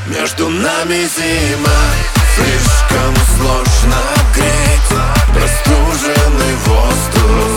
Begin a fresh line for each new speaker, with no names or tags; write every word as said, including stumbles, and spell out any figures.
Между нами зима, слишком сложно греть простуженный воздух.